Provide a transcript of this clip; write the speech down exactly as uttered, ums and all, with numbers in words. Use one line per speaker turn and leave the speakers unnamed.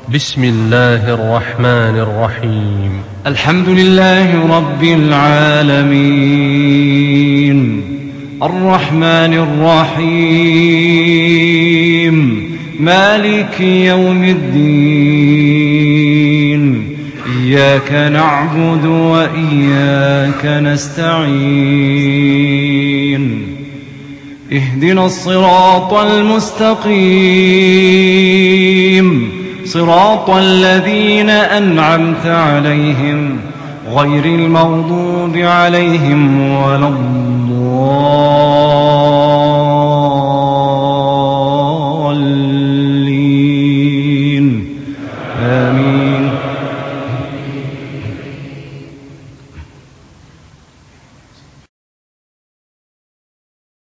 بسم الله الرحمن الرحيم.
الحمد لله رب العالمين، الرحمن الرحيم، مالك يوم الدين، إياك نعبد وإياك نستعين، اهدنا الصراط المستقيم، صراط الذين أنعمت عليهم غير المغضوب عليهم ولا الضالين.